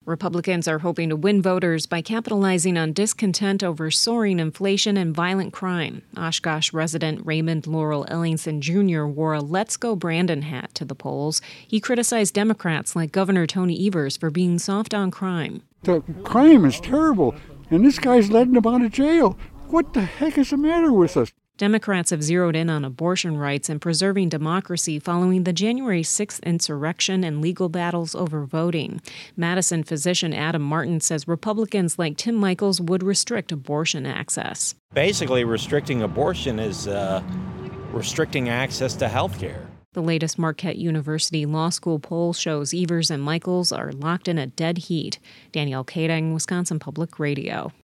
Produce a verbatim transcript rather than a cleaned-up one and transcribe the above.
Republicans are hoping to win voters by capitalizing on discontent over soaring inflation and violent crime. Oshkosh resident Raymond Laurel Ellingson Junior wore a Let's Go Brandon hat to the polls. He criticized Democrats like Governor Tony Evers for being soft on crime. The crime is terrible, and this guy's letting them out of jail. What the heck is the matter with us? Democrats have zeroed in on abortion rights and preserving democracy following the January sixth insurrection and legal battles over voting. Madison physician Adam Martin says Republicans like Tim Michels would restrict abortion access. Basically, restricting abortion is uh, restricting access to health care. The latest Marquette University Law School poll shows Evers and Michels are locked in a dead heat. Danielle Kading, Wisconsin Public Radio.